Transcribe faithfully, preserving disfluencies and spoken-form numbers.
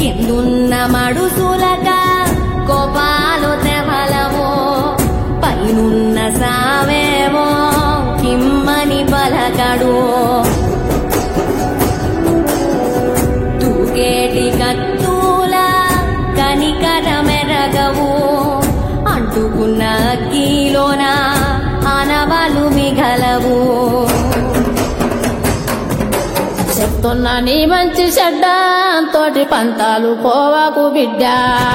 కిందున్న మడుసులక కోపాలు తెవలవో పైనున్న సావేమో కిమ్మని పలకడు తూకేటి కత్తుల కనికర మెరగవు అంటుకున్న అగ్గిలోన ఆనవాలు మిగలవు చెప్తున్నా నీ మంచి చెడ్డ తోటి పంతాలు పోవాకు బిడ్డ